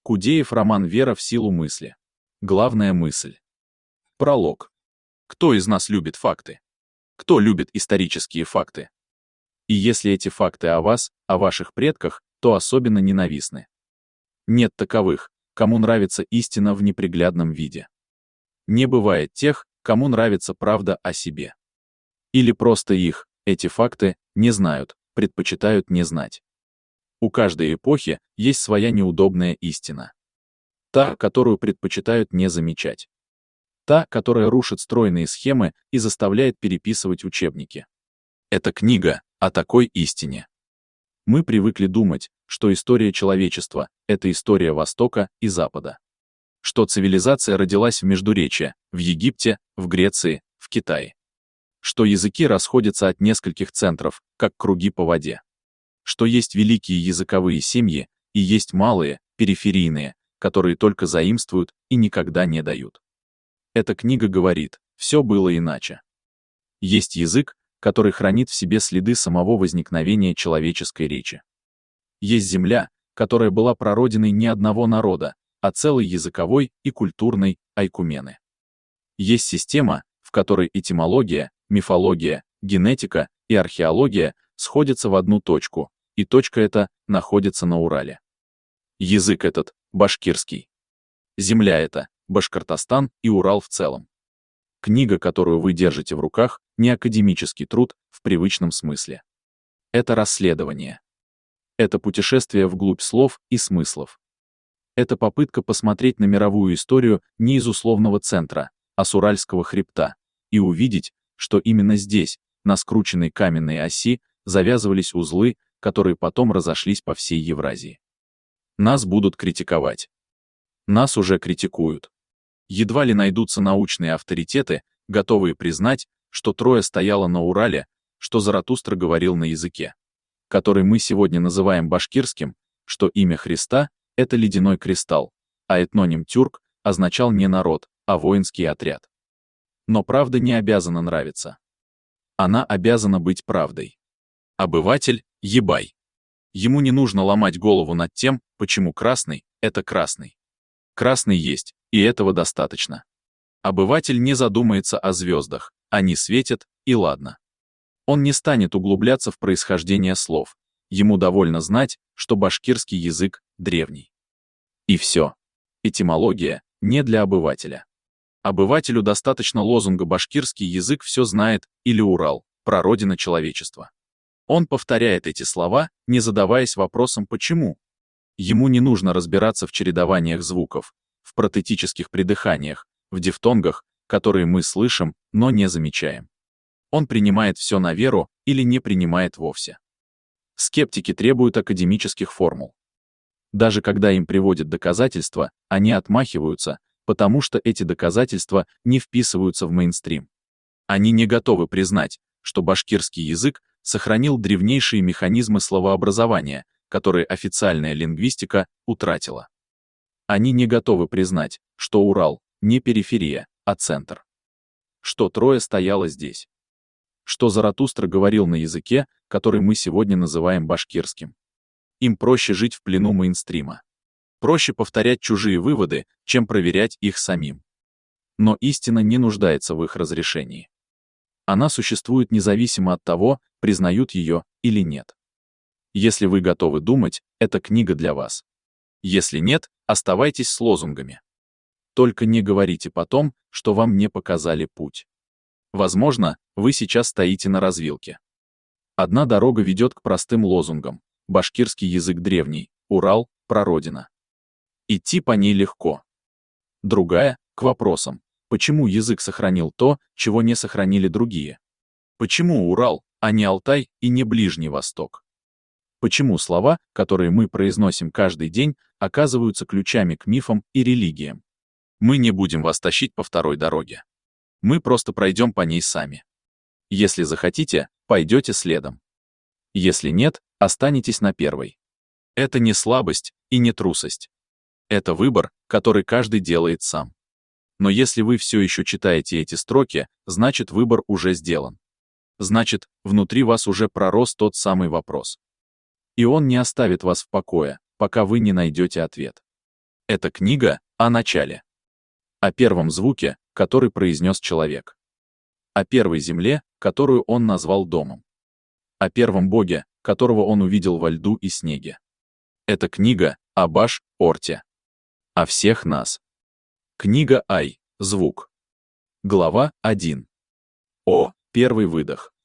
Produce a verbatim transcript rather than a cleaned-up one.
Кудеев роман «Вера в силу мысли». Главная мысль. Пролог. Кто из нас любит факты? Кто любит исторические факты? И если эти факты о вас, о ваших предках, то особенно ненавистны. Нет таковых, кому нравится истина в неприглядном виде. Не бывает тех, кому нравится правда о себе. Или просто их, эти факты, не знают, предпочитают не знать. У каждой эпохи есть своя неудобная истина. Та, которую предпочитают не замечать. Та, которая рушит стройные схемы и заставляет переписывать учебники. Это книга о такой истине. Мы привыкли думать, что история человечества — это история Востока и Запада. Что цивилизация родилась в Междуречье, в Египте, в Греции, в Китае. Что языки расходятся от нескольких центров, как круги по воде. Что есть великие языковые семьи, и есть малые, периферийные, которые только заимствуют и никогда не дают. Эта книга говорит, все было иначе. Есть язык, который хранит в себе следы самого возникновения человеческой речи. Есть земля, которая была прародиной не одного народа, а целой языковой и культурной айкумены. Есть система, в которой этимология, мифология, генетика и археология сходятся в одну точку, и точка эта находится на Урале. Язык этот — башкирский. Земля эта — Башкортостан и Урал в целом. Книга, которую вы держите в руках, не академический труд в привычном смысле. Это расследование. Это путешествие вглубь слов и смыслов. Это попытка посмотреть на мировую историю не из условного центра, а с Уральского хребта, и увидеть, что именно здесь, на скрученной каменной оси, завязывались узлы, которые потом разошлись по всей Евразии. Нас будут критиковать. Нас уже критикуют. Едва ли найдутся научные авторитеты, готовые признать, что Троя стояла на Урале, что Заратустра говорил на языке, который мы сегодня называем башкирским, что имя Христа — это ледяной кристалл, а этноним тюрк означал не народ, а воинский отряд. Но правда не обязана нравиться. Она обязана быть правдой. Обыватель — ебай. Ему не нужно ломать голову над тем, почему красный — это красный. Красный есть, и этого достаточно. Обыватель не задумается о звездах, они светят, и ладно. Он не станет углубляться в происхождение слов, ему довольно знать, что башкирский язык древний. И все. Этимология не для обывателя. Обывателю достаточно лозунга «башкирский язык все знает» или «Урал, прародина человечества». Он повторяет эти слова, не задаваясь вопросом «почему?». Ему не нужно разбираться в чередованиях звуков, в протетических придыханиях, в дифтонгах, которые мы слышим, но не замечаем. Он принимает все на веру или не принимает вовсе. Скептики требуют академических формул. Даже когда им приводят доказательства, они отмахиваются, потому что эти доказательства не вписываются в мейнстрим. Они не готовы признать, что башкирский язык сохранил древнейшие механизмы словообразования, которые официальная лингвистика утратила. Они не готовы признать, что Урал не периферия, а центр. Что Троя стояла здесь. Что Заратустра говорил на языке, который мы сегодня называем башкирским. Им проще жить в плену мейнстрима. Проще повторять чужие выводы, чем проверять их самим. Но истина не нуждается в их разрешении. Она существует независимо от того, признают ее или нет. Если вы готовы думать, эта книга для вас. Если нет, оставайтесь с лозунгами. Только не говорите потом, что вам не показали путь. Возможно, вы сейчас стоите на развилке. Одна дорога ведет к простым лозунгам. Башкирский язык древний, Урал, прародина. Идти по ней легко. Другая — к вопросам. Почему язык сохранил то, чего не сохранили другие? Почему Урал, а не Алтай и не Ближний Восток? Почему слова, которые мы произносим каждый день, оказываются ключами к мифам и религиям? Мы не будем вас тащить по второй дороге. Мы просто пройдем по ней сами. Если захотите, пойдете следом. Если нет, останетесь на первой. Это не слабость и не трусость. Это выбор, который каждый делает сам. Но если вы все еще читаете эти строки, значит, выбор уже сделан. Значит, внутри вас уже пророс тот самый вопрос. И он не оставит вас в покое, пока вы не найдете ответ. Это книга о начале. О первом звуке, который произнес человек. О первой земле, которую он назвал домом. О первом боге, которого он увидел во льду и снеге. Это книга о Баш-Орте. О всех нас. Книга Ай. Звук. Глава один. О. Первый выдох.